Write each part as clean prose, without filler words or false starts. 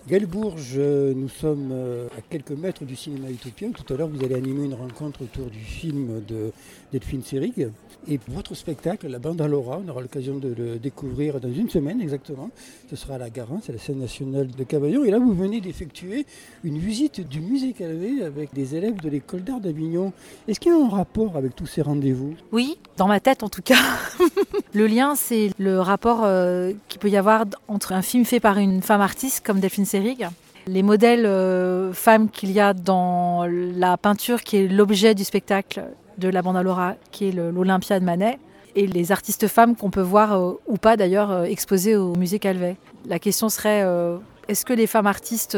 Gaël Bourges, nous sommes à quelques mètres du cinéma Utopien. Tout à l'heure, vous allez animer une rencontre autour du film de Delphine Seyrig. Et votre spectacle, La Bande à Laura, on aura l'occasion de le découvrir dans une semaine exactement. Ce sera à la Garance, à la scène nationale de Cavaillon. Et là, vous venez d'effectuer une visite du musée Calvé avec des élèves de l'école d'art d'Avignon. Est-ce qu'il y a un rapport avec tous ces rendez-vous ? Oui, dans ma tête en tout cas. Le lien, c'est le rapport qu'il peut y avoir entre un film fait par une femme artiste comme Delphine Seyrig, les modèles femmes qu'il y a dans la peinture qui est l'objet du spectacle de La Bande à Laura, qui est l'Olympia de Manet, et les artistes femmes qu'on peut voir ou pas d'ailleurs exposées au musée Calvet. La question serait, est-ce que les femmes artistes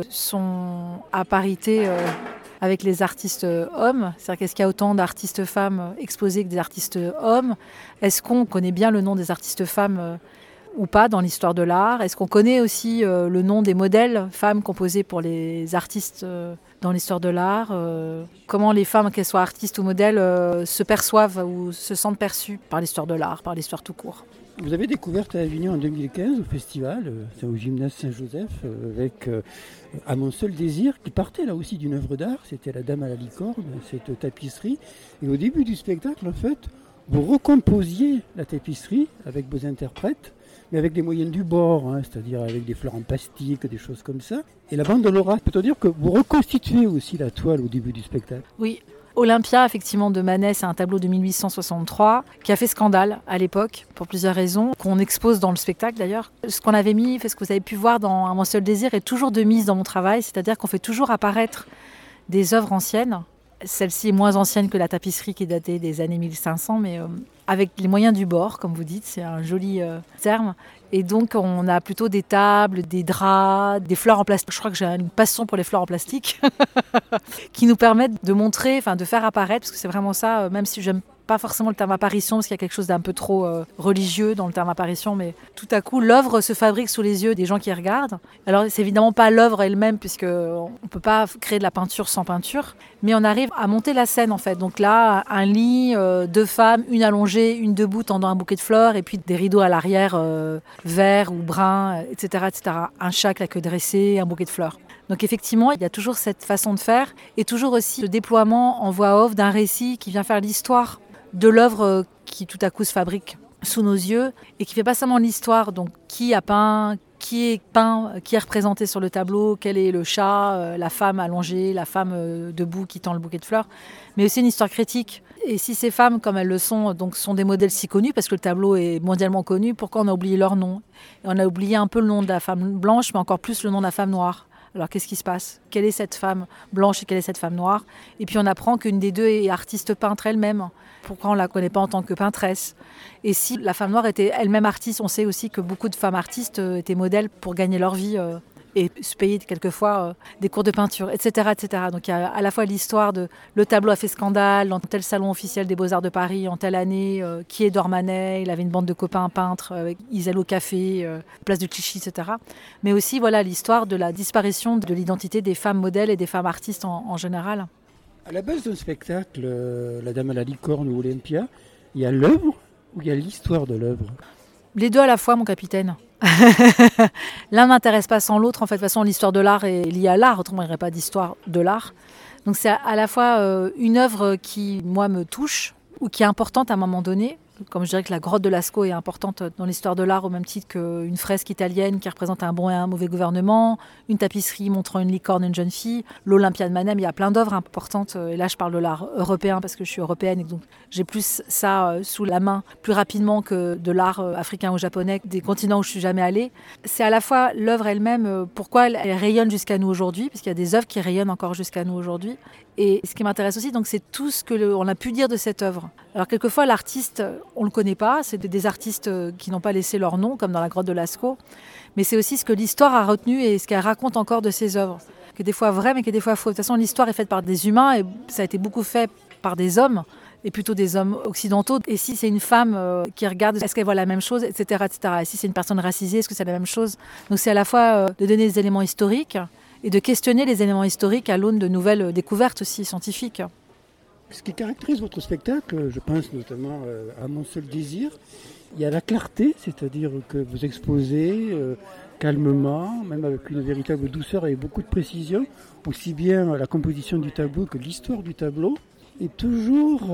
sont à parité avec les artistes hommes? C'est-à-dire qu'est-ce qu'il y a autant d'artistes femmes exposés que des artistes hommes? Est-ce qu'on connaît bien le nom des artistes femmes ou pas dans l'histoire de l'art? Est-ce qu'on connaît aussi le nom des modèles femmes composés pour les artistes dans l'histoire de l'art? Comment les femmes, qu'elles soient artistes ou modèles, se perçoivent ou se sentent perçues par l'histoire de l'art, par l'histoire tout court? Vous avez découvert à Avignon en 2015 au festival, c'est au gymnase Saint-Joseph, avec À mon seul désir, qui partait là aussi d'une œuvre d'art, c'était La Dame à la licorne, cette tapisserie. Et au début du spectacle, en fait, vous recomposiez la tapisserie avec vos interprètes, mais avec des moyens du bord, c'est-à-dire avec des fleurs en plastique, des choses comme ça. Et La Bande à Laura, peut-on dire que vous reconstituez aussi la toile au début du spectacle? Oui. Olympia, effectivement, de Manet, c'est un tableau de 1863 qui a fait scandale à l'époque pour plusieurs raisons, qu'on expose dans le spectacle d'ailleurs. Ce qu'on avait mis, ce que vous avez pu voir dans Un mon seul désir est toujours de mise dans mon travail, c'est-à-dire qu'on fait toujours apparaître des œuvres anciennes. Celle-ci est moins ancienne que la tapisserie qui est datée des années 1500, mais avec les moyens du bord, comme vous dites, c'est un joli terme. Et donc, on a plutôt des tables, des draps, des fleurs en plastique. Je crois que j'ai une passion pour les fleurs en plastique qui nous permettent de montrer, de faire apparaître, parce que c'est vraiment ça, même si j'aime pas forcément le terme apparition, parce qu'il y a quelque chose d'un peu trop religieux dans le terme apparition, mais tout à coup, l'œuvre se fabrique sous les yeux des gens qui regardent. Alors, c'est évidemment pas l'œuvre elle-même, puisqu'on ne peut pas créer de la peinture sans peinture, mais on arrive à monter la scène, en fait. Donc là, un lit, deux femmes, une allongée, une debout, tendant un bouquet de fleurs, et puis des rideaux à l'arrière, vert ou brun, etc., etc. Un chat avec la queue dressée, un bouquet de fleurs. Donc effectivement, il y a toujours cette façon de faire et toujours aussi le déploiement en voix off d'un récit qui vient faire l'histoire de l'œuvre qui tout à coup se fabrique sous nos yeux et qui fait pas seulement l'histoire, donc qui a peint, qui est représenté sur le tableau, quel est le chat, la femme allongée, la femme debout qui tend le bouquet de fleurs, mais aussi une histoire critique. Et si ces femmes, comme elles le sont, donc sont des modèles si connus, parce que le tableau est mondialement connu, pourquoi on a oublié leur nom? Et on a oublié un peu le nom de la femme blanche, mais encore plus le nom de la femme noire. Alors qu'est-ce qui se passe? Quelle est cette femme blanche et quelle est cette femme noire? Et puis on apprend qu'une des deux est artiste peintre elle-même. Pourquoi on ne la connaît pas en tant que peintresse? Et si la femme noire était elle-même artiste, on sait aussi que beaucoup de femmes artistes étaient modèles pour gagner leur vie et se payer quelquefois des cours de peinture, etc., etc. Donc il y a à la fois l'histoire de le tableau a fait scandale dans tel salon officiel des Beaux-Arts de Paris en telle année, qui est Dormanet, il avait une bande de copains peintres, ils allaient au café, place de Clichy, etc. Mais aussi voilà l'histoire de la disparition de l'identité des femmes modèles et des femmes artistes en général. À la base d'un spectacle, La Dame à la licorne ou Olympia, il y a l'œuvre ou il y a l'histoire de l'œuvre? Les deux à la fois, mon capitaine. L'un n'intéresse pas sans l'autre. En fait, de toute façon, l'histoire de l'art est liée à l'art. Autrement, il n'y aurait pas d'histoire de l'art. Donc, c'est à la fois une œuvre qui, moi, me touche ou qui est importante à un moment donné. Comme je dirais que la grotte de Lascaux est importante dans l'histoire de l'art au même titre qu'une fresque italienne qui représente un bon et un mauvais gouvernement, une tapisserie montrant une licorne et une jeune fille, l'Olympia de Manet, il y a plein d'œuvres importantes. Et là, je parle de l'art européen parce que je suis européenne et donc j'ai plus ça sous la main plus rapidement que de l'art africain ou japonais, des continents où je suis jamais allée. C'est à la fois l'œuvre elle-même, pourquoi elle rayonne jusqu'à nous aujourd'hui, parce qu'il y a des œuvres qui rayonnent encore jusqu'à nous aujourd'hui. Et ce qui m'intéresse aussi, donc, c'est tout ce qu'on a pu dire de cette œuvre. Alors quelquefois, l'artiste, on ne le connaît pas, c'est des artistes qui n'ont pas laissé leur nom, comme dans la grotte de Lascaux, mais c'est aussi ce que l'histoire a retenu et ce qu'elle raconte encore de ces œuvres, qui est des fois vrai, mais qui est des fois faux. De toute façon, l'histoire est faite par des humains et ça a été beaucoup fait par des hommes, et plutôt des hommes occidentaux. Et si c'est une femme qui regarde, est-ce qu'elle voit la même chose, etc., etc. Et si c'est une personne racisée, est-ce que c'est la même chose? Donc c'est à la fois de donner des éléments historiques, et de questionner les éléments historiques à l'aune de nouvelles découvertes aussi scientifiques. Ce qui caractérise votre spectacle, je pense notamment À mon seul désir, il y a la clarté, c'est-à-dire que vous exposez calmement, même avec une véritable douceur et beaucoup de précision, aussi bien la composition du tableau que l'histoire du tableau, et toujours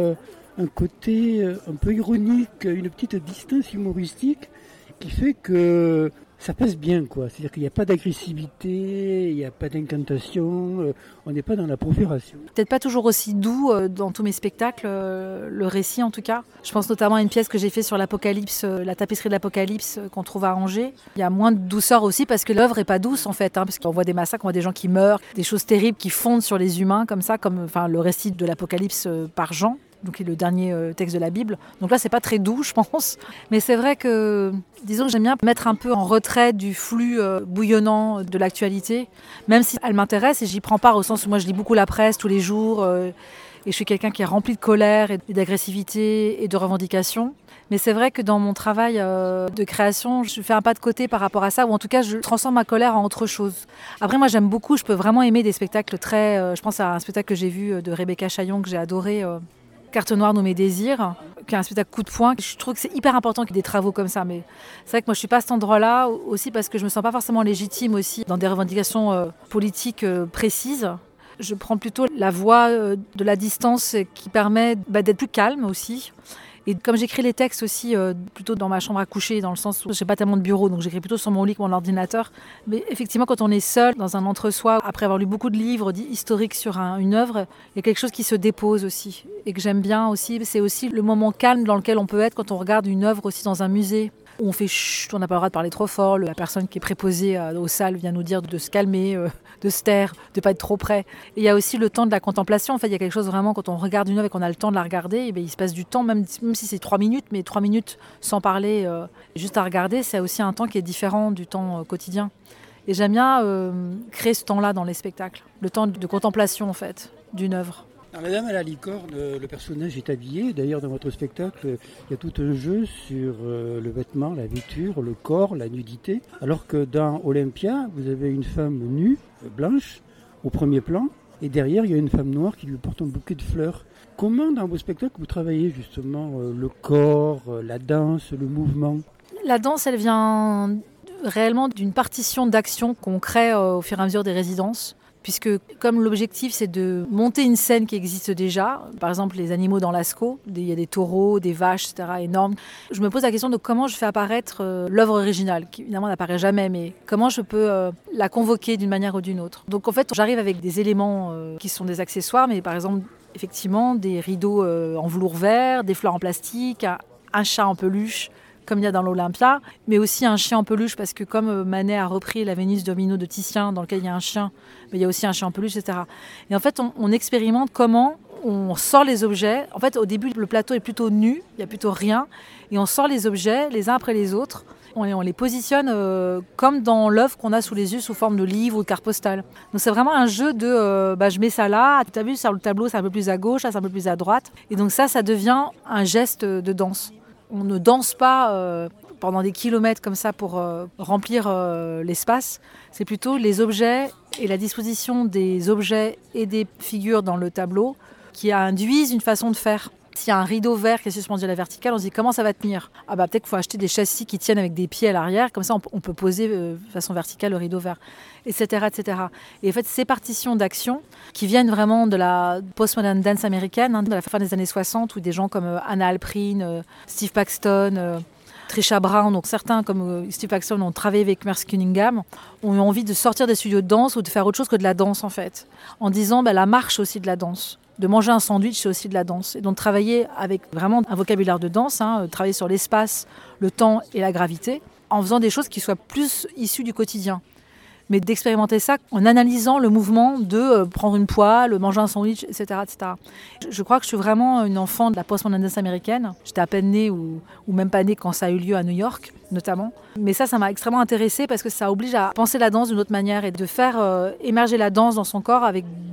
un côté un peu ironique, une petite distance humoristique qui fait que ça passe bien, quoi. C'est-à-dire qu'il n'y a pas d'agressivité, il n'y a pas d'incantation, on n'est pas dans la profération. Peut-être pas toujours aussi doux dans tous mes spectacles, le récit en tout cas. Je pense notamment à une pièce que j'ai faite sur l'Apocalypse, la tapisserie de l'Apocalypse qu'on trouve à Angers. Il y a moins de douceur aussi parce que l'œuvre est pas douce en fait, parce qu'on voit des massacres, on voit des gens qui meurent, des choses terribles qui fondent sur les humains comme ça, comme le récit de l'Apocalypse par Jean. Donc qui est le dernier texte de la Bible. Donc là, c'est pas très doux, je pense. Mais c'est vrai que, disons que j'aime bien mettre un peu en retrait du flux bouillonnant de l'actualité, même si elle m'intéresse et j'y prends part au sens où moi, je lis beaucoup la presse tous les jours et je suis quelqu'un qui est rempli de colère et d'agressivité et de revendications. Mais c'est vrai que dans mon travail de création, je fais un pas de côté par rapport à ça, ou en tout cas, je transforme ma colère en autre chose. Après, moi, j'aime beaucoup, je peux vraiment aimer des spectacles très... je pense à un spectacle que j'ai vu de Rebecca Chaillon, que j'ai adoré, Carte noire nommée Désir, qui est un spectacle coup de poing. Je trouve que c'est hyper important qu'il y ait des travaux comme ça. Mais c'est vrai que moi, je ne suis pas à cet endroit-là, aussi parce que je ne me sens pas forcément légitime aussi dans des revendications politiques précises. Je prends plutôt la voie de la distance qui permet d'être plus calme aussi. Et comme j'écris les textes aussi plutôt dans ma chambre à coucher, dans le sens où j'ai pas tellement de bureau, donc j'écris plutôt sur mon lit que mon ordinateur. Mais effectivement, quand on est seul dans un entre-soi, après avoir lu beaucoup de livres historiques sur une œuvre, il y a quelque chose qui se dépose aussi et que j'aime bien aussi. C'est aussi le moment calme dans lequel on peut être quand on regarde une œuvre aussi dans un musée. Où on fait chut, on n'a pas le droit de parler trop fort, la personne qui est préposée aux salles vient nous dire de se calmer, de se taire, de ne pas être trop près. Et il y a aussi le temps de la contemplation. En fait, il y a quelque chose vraiment, quand on regarde une œuvre et qu'on a le temps de la regarder, et bien, il se passe du temps, même si c'est 3 minutes, mais 3 minutes sans parler, juste à regarder, c'est aussi un temps qui est différent du temps quotidien. Et j'aime bien créer ce temps-là dans les spectacles, le temps de contemplation en fait, d'une œuvre. Dans La Dame à la licorne, le personnage est habillé. D'ailleurs, dans votre spectacle, il y a tout un jeu sur le vêtement, la vêture, le corps, la nudité. Alors que dans Olympia, vous avez une femme nue, blanche, au premier plan. Et derrière, il y a une femme noire qui lui porte un bouquet de fleurs. Comment, dans vos spectacles, vous travaillez justement le corps, la danse, le mouvement ? La danse, elle vient réellement d'une partition d'action qu'on crée au fur et à mesure des résidences. Puisque comme l'objectif c'est de monter une scène qui existe déjà, par exemple les animaux dans Lascaux, il y a des taureaux, des vaches, etc. énormes, je me pose la question de comment je fais apparaître l'œuvre originale, qui évidemment n'apparaît jamais, mais comment je peux la convoquer d'une manière ou d'une autre. Donc en fait j'arrive avec des éléments qui sont des accessoires, mais par exemple effectivement des rideaux en velours vert, des fleurs en plastique, un chat en peluche, comme il y a dans l'Olympia, mais aussi un chien en peluche, parce que comme Manet a repris la Vénus de Milo de Titien, dans lequel il y a un chien, mais il y a aussi un chien en peluche, etc. Et en fait, on expérimente comment on sort les objets. En fait, au début, le plateau est plutôt nu, il n'y a plutôt rien, et on sort les objets les uns après les autres, on les positionne comme dans l'œuvre qu'on a sous les yeux, sous forme de livre ou de carte postale. Donc c'est vraiment un jeu de je mets ça là, tu as vu, sur le tableau, c'est un peu plus à gauche, là, c'est un peu plus à droite. Et donc ça devient un geste de danse. On ne danse pas pendant des kilomètres comme ça pour remplir l'espace. C'est plutôt les objets et la disposition des objets et des figures dans le tableau qui induisent une façon de faire. S'il y a un rideau vert qui est suspendu à la verticale, on se dit comment ça va tenir ? Peut-être qu'il faut acheter des châssis qui tiennent avec des pieds à l'arrière, comme ça on peut poser de façon verticale le rideau vert, etc., etc. Et en fait, ces partitions d'action qui viennent vraiment de la postmodern dance américaine, de la fin des années 60, où des gens comme Anna Alprin, Steve Paxton, Trisha Brown, donc certains comme Steve Paxton ont travaillé avec Merce Cunningham, ont eu envie de sortir des studios de danse ou de faire autre chose que de la danse en fait, en disant la marche aussi de la danse. De manger un sandwich, c'est aussi de la danse. Et donc travailler avec vraiment un vocabulaire de danse, travailler sur l'espace, le temps et la gravité, en faisant des choses qui soient plus issues du quotidien. Mais d'expérimenter ça en analysant le mouvement de prendre une poêle, manger un sandwich, etc., etc. Je crois que je suis vraiment une enfant de la postmodern dance américaine. J'étais à peine née ou même pas née quand ça a eu lieu à New York, notamment. Mais ça m'a extrêmement intéressée parce que ça oblige à penser la danse d'une autre manière et de faire émerger la danse dans son corps avec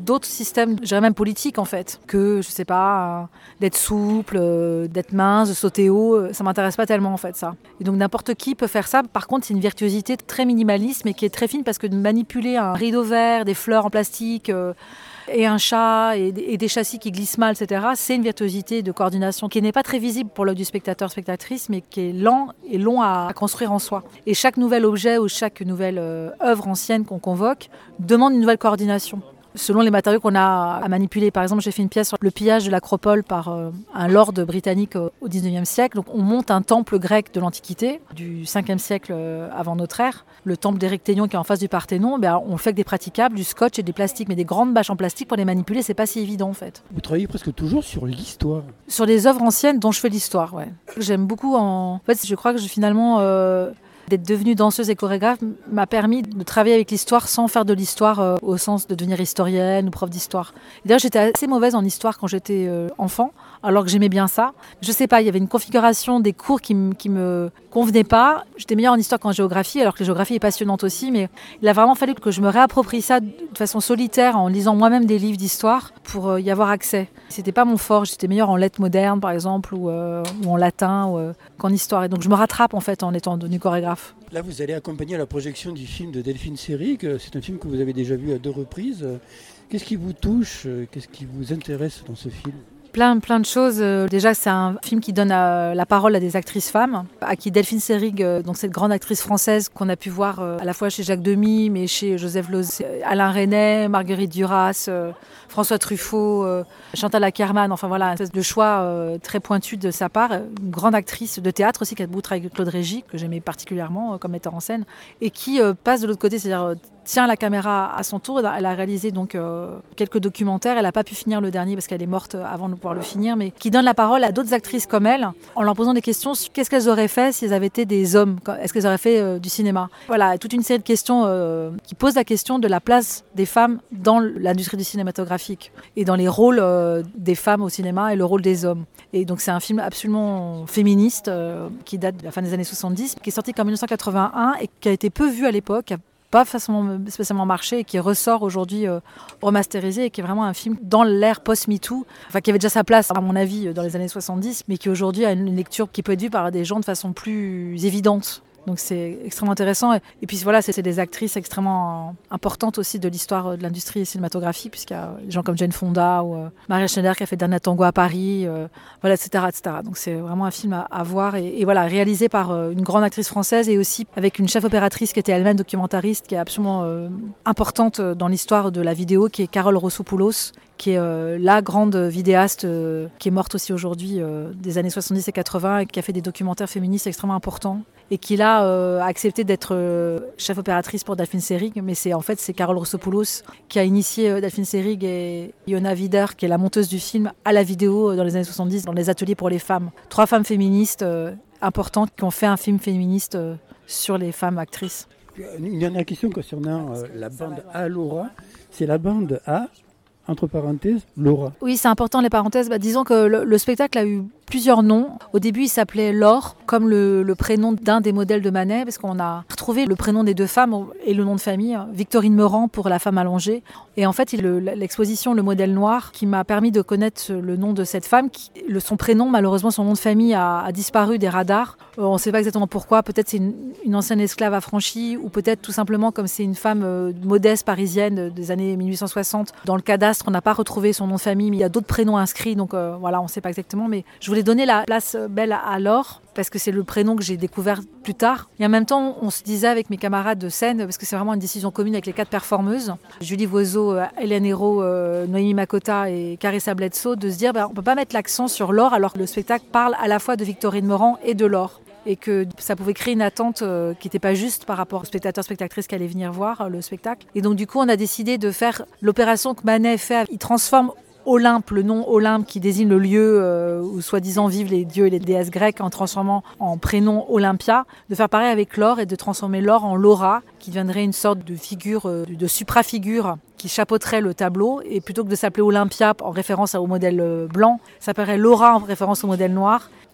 d'autres systèmes, je dirais même politiques en fait, que je sais pas, d'être souple, d'être mince, de sauter haut, ça m'intéresse pas tellement en fait ça. Et donc n'importe qui peut faire ça. Par contre, c'est une virtuosité très minimaliste mais qui est très fine parce que de manipuler un rideau vert, des fleurs en plastique, et un chat et des châssis qui glissent mal, etc. C'est une virtuosité de coordination qui n'est pas très visible pour l'œil du spectateur, spectatrice, mais qui est lent et long à construire en soi. Et chaque nouvel objet ou chaque nouvelle œuvre ancienne qu'on convoque demande une nouvelle coordination. Selon les matériaux qu'on a à manipuler. Par exemple, j'ai fait une pièce sur le pillage de l'Acropole par un lord britannique au XIXe siècle. Donc, on monte un temple grec de l'Antiquité, du 5e siècle avant notre ère. Le temple d'Érecténion qui est en face du Parthénon, on le fait avec des praticables, du scotch et des plastiques. Mais des grandes bâches en plastique, pour les manipuler, c'est pas si évident en fait. Vous travaillez presque toujours sur l'histoire. Sur les œuvres anciennes dont je fais l'histoire, ouais. J'aime beaucoup En fait, je crois que finalement... d'être devenue danseuse et chorégraphe m'a permis de travailler avec l'histoire sans faire de l'histoire au sens de devenir historienne ou prof d'histoire. D'ailleurs, j'étais assez mauvaise en histoire quand j'étais enfant, alors que j'aimais bien ça. Je sais pas, il y avait une configuration des cours qui me convenait pas. J'étais meilleure en histoire qu'en géographie, alors que la géographie est passionnante aussi, mais il a vraiment fallu que je me réapproprie ça de façon solitaire en lisant moi-même des livres d'histoire pour y avoir accès. C'était pas mon fort, j'étais meilleure en lettres modernes par exemple ou en latin qu'en histoire. Et donc je me rattrape en fait en étant devenue chorégraphe. Là, vous allez accompagner la projection du film de Delphine Seyrig. C'est un film que vous avez déjà vu à 2 reprises. Qu'est-ce qui vous touche? Qu'est-ce qui vous intéresse dans ce film? Plein de choses. Déjà, c'est un film qui donne la parole à des actrices femmes, à qui Delphine Seyrig, donc cette grande actrice française qu'on a pu voir à la fois chez Jacques Demy, mais chez Joseph Losey, Alain Resnais, Marguerite Duras, François Truffaut, Chantal Akerman, enfin voilà, un espèce de choix très pointu de sa part. Une grande actrice de théâtre aussi qui a beaucoup travaillé avec Claude Régis, que j'aimais particulièrement comme metteur en scène, et qui passe de l'autre côté, c'est-à-dire tient la caméra à son tour. Elle a réalisé donc quelques documentaires. Elle n'a pas pu finir le dernier parce qu'elle est morte avant de pouvoir le finir, mais qui donne la parole à d'autres actrices comme elle en leur posant des questions sur qu'est-ce qu'elles auraient fait si elles avaient été des hommes. Est-ce qu'elles auraient fait du cinéma? Voilà, toute une série de questions qui posent la question de la place des femmes dans l'industrie du cinématographique et dans les rôles des femmes au cinéma et le rôle des hommes. Et donc c'est un film absolument féministe qui date de la fin des années 70, qui est sorti qu'en 1981 et qui a été peu vu à l'époque, pas spécialement marché et qui ressort aujourd'hui remasterisé et qui est vraiment un film dans l'ère post-MeToo, enfin qui avait déjà sa place à mon avis dans les années 70, mais qui aujourd'hui a une lecture qui peut être vue par des gens de façon plus évidente. Donc c'est extrêmement intéressant. Et puis voilà, c'est des actrices extrêmement importantes aussi de l'histoire de l'industrie cinématographique, puisqu'il y a des gens comme Jane Fonda ou Maria Schneider qui a fait Dernier Tango à Paris, voilà, etc., etc. Donc c'est vraiment un film à voir et voilà, réalisé par une grande actrice française et aussi avec une chef opératrice qui était elle-même documentariste, qui est absolument importante dans l'histoire de la vidéo, qui est Carole Rossopoulos, qui est la grande vidéaste qui est morte aussi aujourd'hui des années 70 et 80 et qui a fait des documentaires féministes extrêmement importants et qui là a accepté d'être chef opératrice pour Delphine Seyrig, mais c'est Carole Rossopoulos qui a initié Delphine Seyrig et Iona Wider, qui est la monteuse du film, à la vidéo dans les années 70 dans les ateliers pour les femmes. 3 femmes féministes importantes qui ont fait un film féministe sur les femmes actrices. Une dernière question concernant la bande A Laura. C'est la bande A, entre parenthèses, Laura. Oui, c'est important les parenthèses. Disons que le spectacle a eu plusieurs noms. Au début, il s'appelait Laure, comme le prénom d'un des modèles de Manet, parce qu'on a retrouvé le prénom des 2 femmes et le nom de famille, Victorine Meurant pour la femme allongée. Et en fait, l'exposition Le Modèle Noir, qui m'a permis de connaître le nom de cette femme, son prénom, malheureusement, son nom de famille a disparu des radars. On ne sait pas exactement pourquoi. Peut-être c'est une ancienne esclave affranchie, ou peut-être tout simplement comme c'est une femme modeste parisienne des années 1860. Dans le cadastre, on n'a pas retrouvé son nom de famille, mais il y a d'autres prénoms inscrits, donc voilà, on ne sait pas exactement. Mais je voulais donner la place belle à Laure, parce que c'est le prénom que j'ai découvert plus tard. Et en même temps, on se disait avec mes camarades de scène, parce que c'est vraiment une décision commune avec les 4 performeuses, Julie Voiseau, Hélène Hérault, Noémie Makota et Carissa Bledsoe, de se dire on ne peut pas mettre l'accent sur Laure alors que le spectacle parle à la fois de Victorine Meurant et de Laure. Et que ça pouvait créer une attente qui n'était pas juste par rapport aux spectateurs, spectatrices qui allaient venir voir le spectacle. Et donc du coup, on a décidé de faire l'opération que Manet fait. Il transforme Olympe, le nom Olympe qui désigne le lieu où soi-disant vivent les dieux et les déesses grecques, en transformant en prénom Olympia, de faire pareil avec Laure et de transformer Laure en Laura, qui deviendrait une sorte de figure, de suprafigure qui chapeauterait le tableau, et plutôt que de s'appeler Olympia en référence au modèle blanc, ça s'appellerait Laura en référence au modèle noir.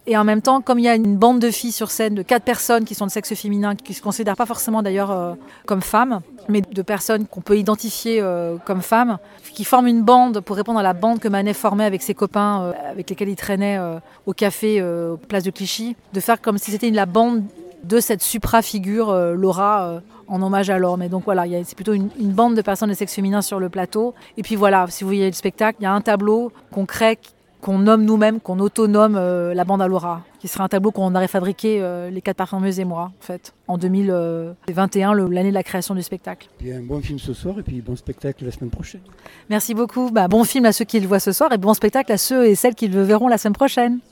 Et en même temps, comme il y a une bande de filles sur scène, de 4 personnes qui sont de sexe féminin, qui ne se considèrent pas forcément d'ailleurs comme femmes, mais de personnes qu'on peut identifier comme femmes, qui forment une bande pour répondre à la bande que Manet formait avec ses copains avec lesquels il traînait au café place de Clichy, de faire comme si c'était la bande de cette supra-figure Laura en hommage à l'homme. Et donc voilà, c'est plutôt une bande de personnes de sexe féminin sur le plateau. Et puis voilà, si vous voyez le spectacle, il y a un tableau qu'on crée, qu'on nomme nous-mêmes, qu'on autonome la bande à Laura, qui sera un tableau qu'on aurait fabriqué les 4 performeuses et moi, en fait, en 2021, l'année de la création du spectacle. Il y a un bon film ce soir et puis bon spectacle la semaine prochaine. Merci beaucoup. Bon film à ceux qui le voient ce soir et bon spectacle à ceux et celles qui le verront la semaine prochaine.